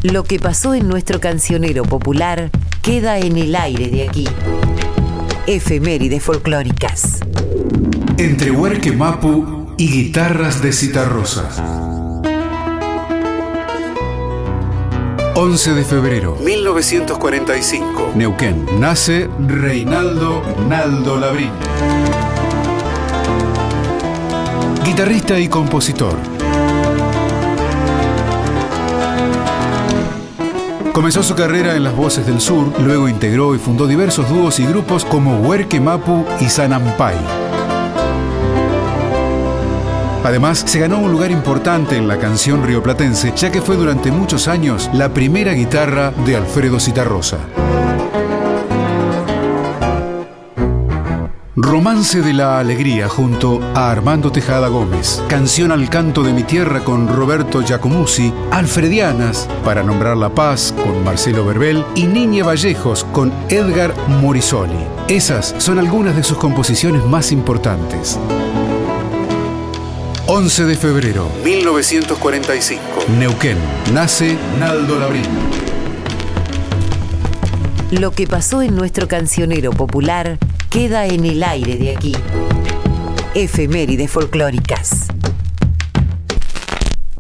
Lo que pasó en nuestro cancionero popular queda en el aire de aquí. Efemérides folclóricas. Entre Huerque Mapu y guitarras de Citarrosa. 11 de febrero 1945, Neuquén. Nace Reinaldo Naldo Labrín, guitarrista y compositor. Comenzó su carrera en las Voces del Sur, luego integró y fundó diversos dúos y grupos como Huerque Mapu y Sanampay. Además, se ganó un lugar importante en la canción rioplatense, ya que fue durante muchos años la primera guitarra de Alfredo Citarrosa. Romance de la Alegría junto a Armando Tejada Gómez, Canción al Canto de mi Tierra con Roberto Giacomuzzi, Alfredianas para nombrar La Paz con Marcelo Verbel y Niña Vallejos con Edgar Morisoli. Esas son algunas de sus composiciones más importantes. 11 de febrero 1945, Neuquén. Nace Naldo Labrín. Lo que pasó en nuestro cancionero popular queda en el aire de aquí. Efemérides folclóricas.